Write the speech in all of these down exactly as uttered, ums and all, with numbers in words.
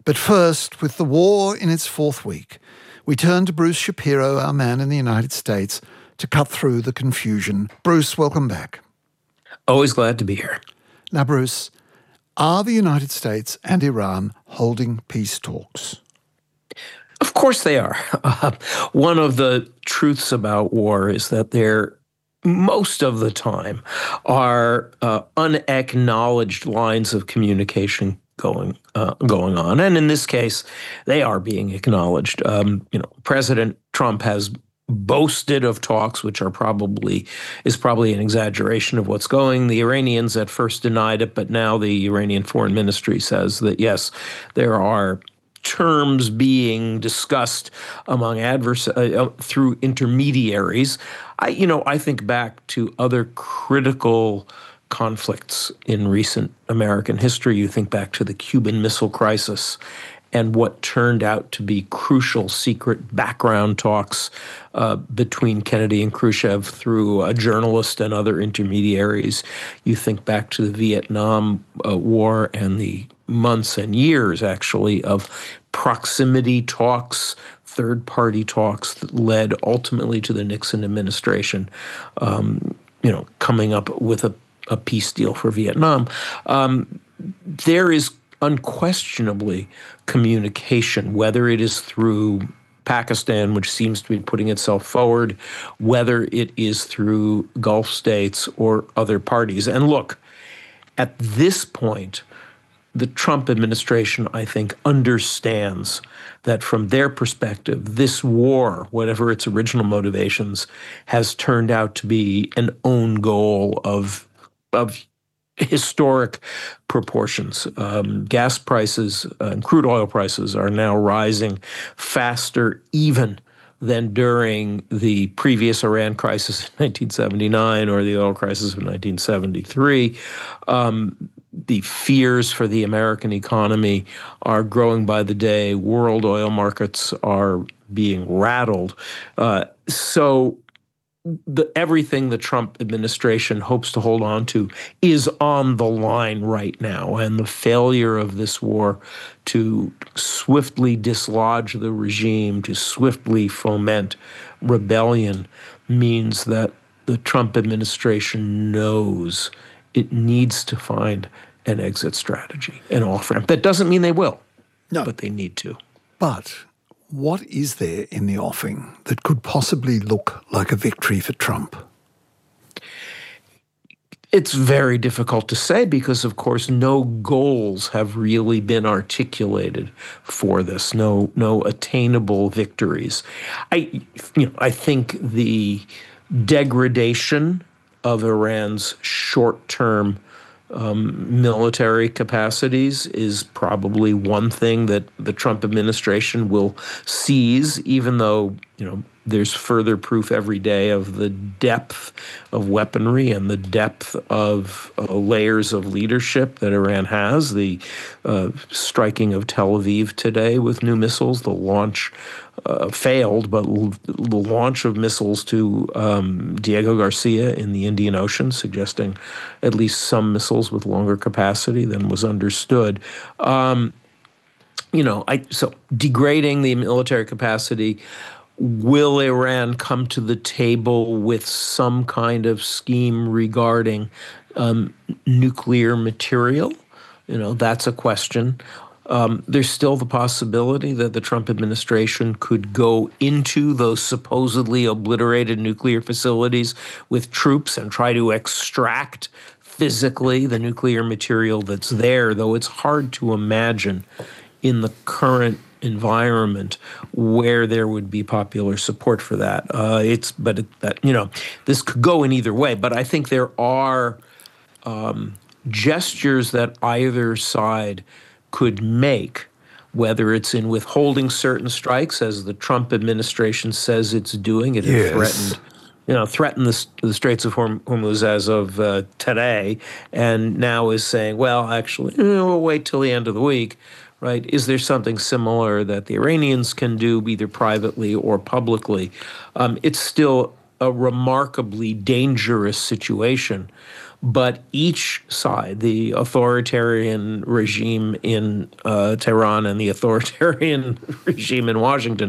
But first, with the war in its fourth week, we turn to Bruce Shapiro, our man in the United States, to cut through the confusion. Bruce, welcome back. Always glad to be here. Now, Bruce, are the United States and Iran holding peace talks? Of course they are. Uh, one of the truths about war is that there, most of the time, are uh, unacknowledged lines of communication going uh, going on, and in this case, they are being acknowledged. Um, you know, President Trump has boasted of talks, which are probably is probably an exaggeration of what's going. The Iranians at first denied it, but now the Iranian Foreign Ministry says that yes, there are terms being discussed among advers uh, through intermediaries. I, you know, I think back to other critical conflicts in recent American history. You think back to the Cuban Missile Crisis and what turned out to be crucial secret background talks uh, between Kennedy and Khrushchev through a journalist and other intermediaries. You think back to the Vietnam uh, War and the months and years, actually, of proximity talks, third-party talks that led ultimately to the Nixon administration, um, you know, coming up with a, a peace deal for Vietnam. Um, there is unquestionably communication, whether it is through Pakistan, which seems to be putting itself forward, whether it is through Gulf states or other parties. And look, at this point, the Trump administration, I think, understands that from their perspective, this war, whatever its original motivations, has turned out to be an own goal of, of historic proportions. Um, gas prices uh, and crude oil prices are now rising faster even than during the previous Iran crisis in nineteen seventy-nine or the oil crisis of nineteen seventy-three. Um, the fears for the American economy are growing by the day. World oil markets are being rattled. Uh, so the, everything the Trump administration hopes to hold on to is on the line right now. And the failure of this war to swiftly dislodge the regime, to swiftly foment rebellion, means that the Trump administration knows it needs to find an exit strategy, an off-ramp. That doesn't mean they will, no, but they need to. But what is there in the offing that could possibly look like a victory for Trump? It's very difficult to say because, of course, no goals have really been articulated for this. No, no attainable victories. I, you know, I think the degradation of Iran's short-term um, military capacities is probably one thing that the Trump administration will seize, even though, you know, there's further proof every day of the depth of weaponry and the depth of uh, layers of leadership that Iran has. The uh, striking of Tel Aviv today with new missiles, the launch uh, failed, but l- the launch of missiles to um, Diego Garcia in the Indian Ocean, suggesting at least some missiles with longer capacity than was understood. Um, you know, I so degrading the military capacity. Will Iran come to the table with some kind of scheme regarding um, nuclear material? You know, that's a question. Um, there's still the possibility that the Trump administration could go into those supposedly obliterated nuclear facilities with troops and try to extract physically the nuclear material that's there, though it's hard to imagine in the current environment where there would be popular support for that. Uh, it's, but it, that you know, this could go in either way. But I think there are um, gestures that either side could make, whether it's in withholding certain strikes, as the Trump administration says it's doing. It yes. had threatened, you know, threatened the, the Straits of Hormuz as of uh, today, and now is saying, well, actually, you know, we'll wait till the end of the week. Right? Is there something similar that the Iranians can do, either privately or publicly? Um, it's still a remarkably dangerous situation, But each side, the authoritarian regime in uh, Tehran and the authoritarian regime in Washington,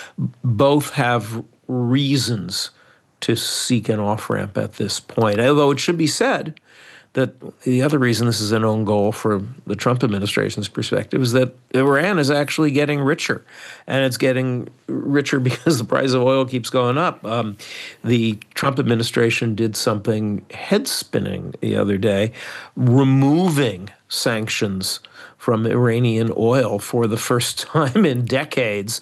both have reasons to seek an off-ramp at this point. Although it should be said that the other reason this is an own goal from the Trump administration's perspective is that Iran is actually getting richer. And it's getting richer because the price of oil keeps going up. Um, the Trump administration did something head-spinning the other day, removing sanctions from Iranian oil for the first time in decades.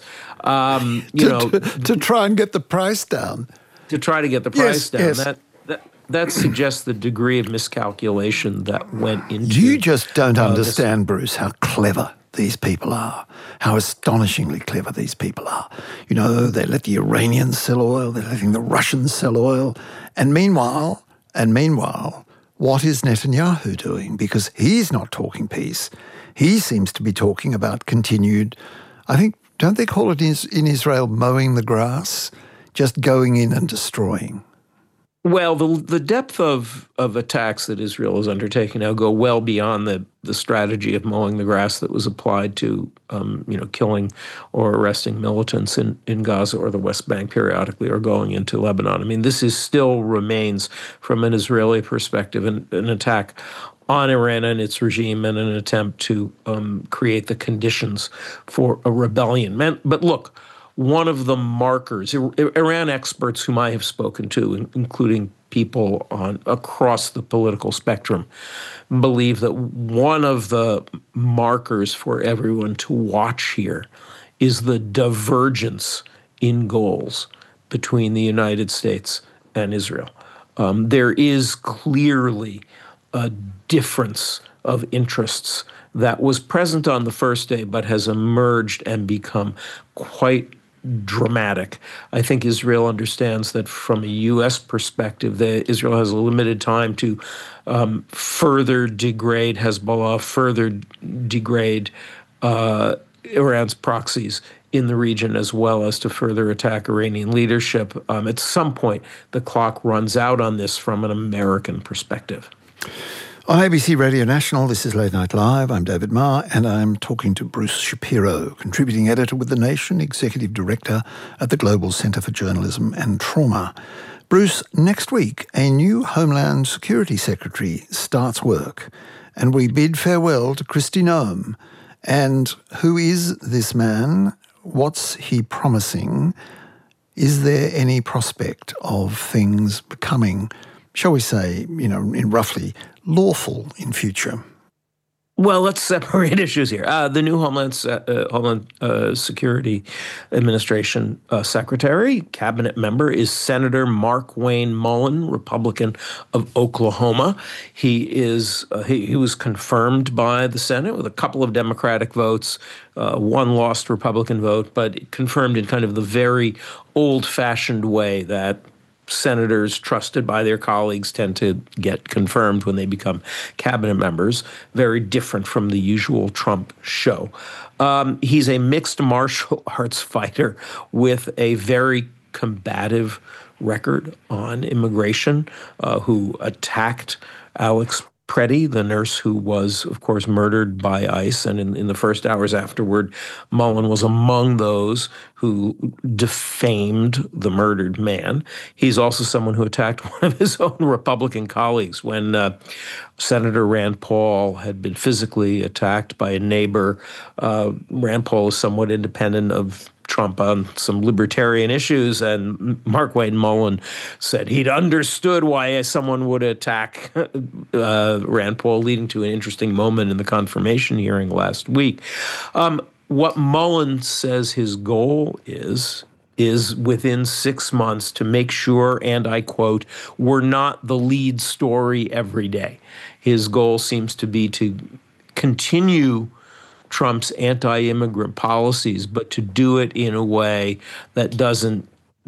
Um, you to, know, to, to try and get the price down. To try to get the price yes, down. Yes. That, that That suggests the degree of miscalculation that went into. You just don't uh, understand, this. Bruce, how clever these people are, how astonishingly clever these people are. You know, they let the Iranians sell oil, they're letting the Russians sell oil. And meanwhile, and meanwhile, what is Netanyahu doing? Because he's not talking peace. He seems to be talking about continued, I think, don't they call it in Israel mowing the grass? Just going in and destroying. Well, the the depth of, of attacks that Israel is undertaking now go well beyond the, the strategy of mowing the grass that was applied to, um, you know, killing or arresting militants in, in Gaza or the West Bank periodically or going into Lebanon. I mean, this is still remains, from an Israeli perspective, an, an attack on Iran and its regime and an attempt to um, create the conditions for a rebellion. But look, one of the markers, Iran experts whom I have spoken to, including people on across the political spectrum, believe that one of the markers for everyone to watch here is the divergence in goals between the United States and Israel. Um, there is clearly a difference of interests that was present on the first day, but has emerged and become quite dramatic. I think Israel understands that from a U S perspective, that Israel has a limited time to um, further degrade Hezbollah, further degrade uh, Iran's proxies in the region, as well as to further attack Iranian leadership. Um, at some point, the clock runs out on this from an American perspective. On A B C Radio National, this is Late Night Live. I'm David Marr, and I'm talking to Bruce Shapiro, contributing editor with The Nation, executive director at the Global Centre for Journalism and Trauma. Bruce, next week, a new Homeland Security Secretary starts work, and we bid farewell to Kristi Noem. And who is this man? What's he promising? Is there any prospect of things becoming, shall we say, you know, in roughly lawful in future? Well, let's separate issues here. Uh, the new Homeland, uh, Homeland uh, Security Administration uh, Secretary, cabinet member, is Senator Markwayne Mullin, Republican of Oklahoma. He is uh, he, he was confirmed by the Senate with a couple of Democratic votes, uh, one lost Republican vote, but confirmed in kind of the very old-fashioned way that senators trusted by their colleagues tend to get confirmed when they become cabinet members, very different from the usual Trump show. Um, he's a mixed martial arts fighter with a very combative record on immigration, uh, who attacked Alex Preddy, the nurse who was, of course, murdered by ICE. And in, in the first hours afterward, Mullin was among those who defamed the murdered man. He's also someone who attacked one of his own Republican colleagues when uh, Senator Rand Paul had been physically attacked by a neighbor. Uh, Rand Paul is somewhat independent of Trump on some libertarian issues, and Markwayne Mullin said he'd understood why someone would attack uh, Rand Paul, leading to an interesting moment in the confirmation hearing last week. Um, what Mullin says his goal is, is within six months to make sure, and I quote, we're not the lead story every day. His goal seems to be to continue Trump's anti-immigrant policies, but to do it in a way that doesn't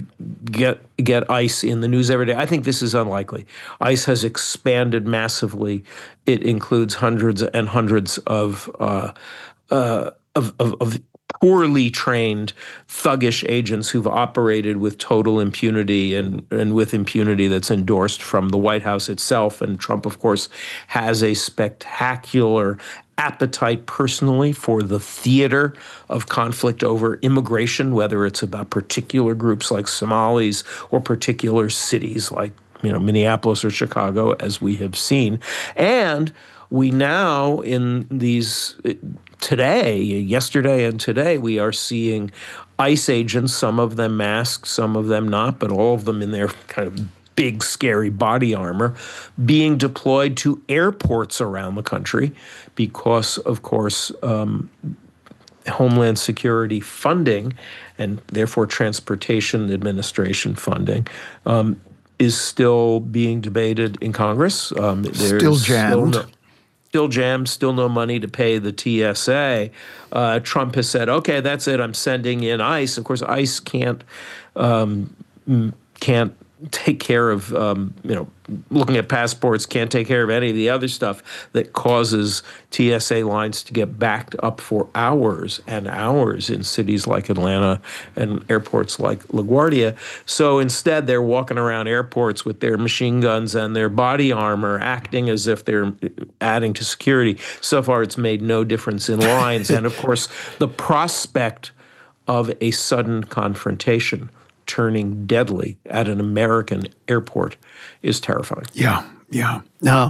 get get ICE in the news every day. I think this is unlikely. ICE has expanded massively. It includes hundreds and hundreds of uh, uh, of, of, of poorly trained, thuggish agents who've operated with total impunity and, and with impunity that's endorsed from the White House itself. And Trump, of course, has a spectacular appetite personally for the theater of conflict over immigration, whether it's about particular groups like Somalis or particular cities like, you know, Minneapolis or Chicago, as we have seen. And we now, in these today, yesterday and today, we are seeing ICE agents, some of them masked, some of them not, but all of them in their kind of big, scary body armor, being deployed to airports around the country because, of course, um, Homeland Security funding and therefore Transportation Administration funding um, is still being debated in Congress. Um, there's still jammed. Still no, still jammed, still no money to pay the T S A. Uh, Trump has said, okay, that's it, I'm sending in ICE. Of course, ICE can't um, can't take care of, um, you know, looking at passports, can't take care of any of the other stuff that causes T S A lines to get backed up for hours and hours in cities like Atlanta and airports like LaGuardia. So instead, they're walking around airports with their machine guns and their body armor, acting as if they're adding to security. So far, it's made no difference in lines. And of course, the prospect of a sudden confrontation turning deadly at an American airport is terrifying. Yeah, yeah. Now,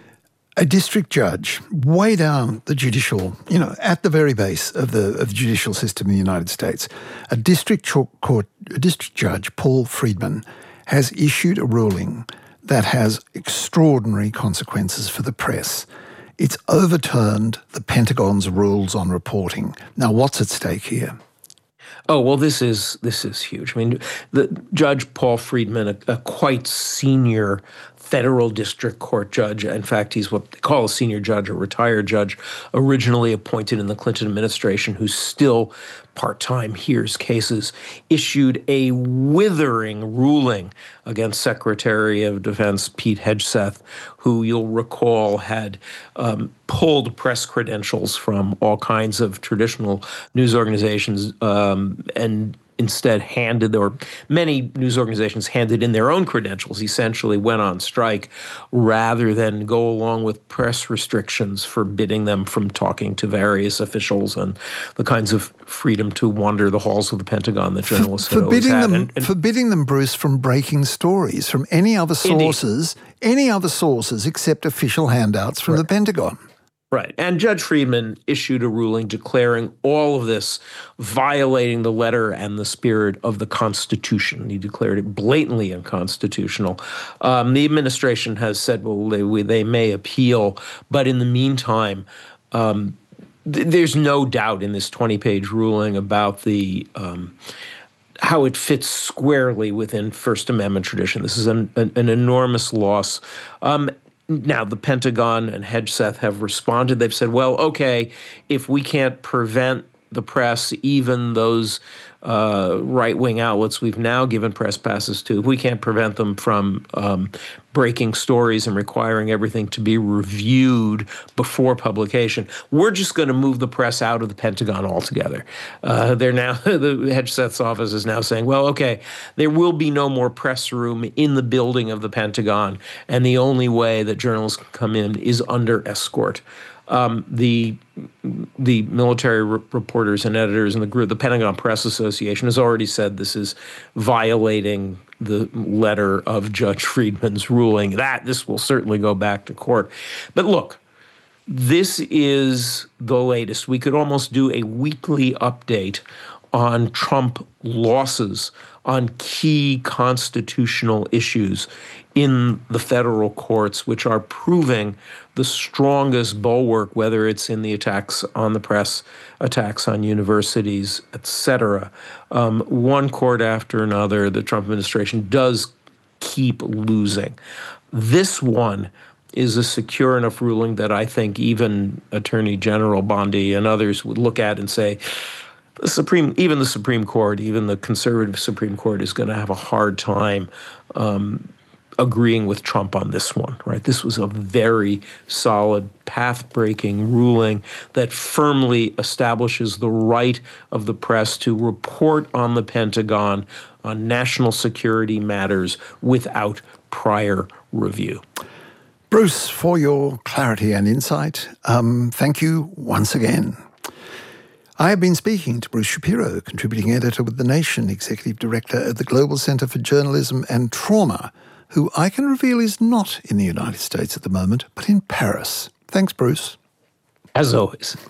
a district judge way down the judicial, you know, at the very base of the of the judicial system in the United States, a district court, a district judge, Paul Friedman, has issued a ruling that has extraordinary consequences for the press. It's overturned the Pentagon's rules on reporting. Now, what's at stake here? Oh, well, this is this is huge. I mean, the Judge Paul Friedman, a, a quite senior federal district court judge. In fact, he's what they call a senior judge, a retired judge, originally appointed in the Clinton administration, who's still part-time hears cases, issued a withering ruling against Secretary of Defense Pete Hegseth, who you'll recall had um, pulled press credentials from all kinds of traditional news organizations um, and instead handed, or many news organizations handed in their own credentials, essentially went on strike rather than go along with press restrictions forbidding them from talking to various officials and the kinds of freedom to wander the halls of the Pentagon that journalists had always had. Them, and, and forbidding them, Bruce, from breaking stories from any other sources, indeed. any other sources except official handouts from right. the Pentagon. Right. And Judge Friedman issued a ruling declaring all of this violating the letter and the spirit of the Constitution. He declared it blatantly unconstitutional. Um, the administration has said, well, they, they may appeal, but in the meantime, um, th- there's no doubt in this twenty-page ruling about the um, how it fits squarely within First Amendment tradition. This is an, an, an enormous loss. Um, Now, the Pentagon and Hegseth have responded. They've said, well, okay, if we can't prevent the press, even those uh, right-wing outlets we've now given press passes to, if we can't prevent them from um, breaking stories and requiring everything to be reviewed before publication, we're just going to move the press out of the Pentagon altogether. Uh, they're now, the Hegseth's office is now saying, well, okay, there will be no more press room in the building of the Pentagon, and the only way that journalists can come in is under escort. Um, the the military re- reporters and editors and the group, the Pentagon Press Association, has already said this is violating the letter of Judge Friedman's ruling. That this will certainly go back to court. But look, this is the latest. We could almost do a weekly update on Trump losses on key constitutional issues in the federal courts, which are proving the strongest bulwark, whether it's in the attacks on the press, attacks on universities, et cetera. Um, one court after another, the Trump administration does keep losing. This one is a secure enough ruling that I think even Attorney General Bondi and others would look at and say, the Supreme, even the Supreme Court, even the conservative Supreme Court is going to have a hard time um, agreeing with Trump on this one, right? This was a very solid, path-breaking ruling that firmly establishes the right of the press to report on the Pentagon on national security matters without prior review. Bruce, for your clarity and insight, um, thank you once again. I have been speaking to Bruce Shapiro, contributing editor with The Nation, executive director at the Global Center for Journalism and Trauma, who I can reveal is not in the United States at the moment, but in Paris. Thanks, Bruce. As always.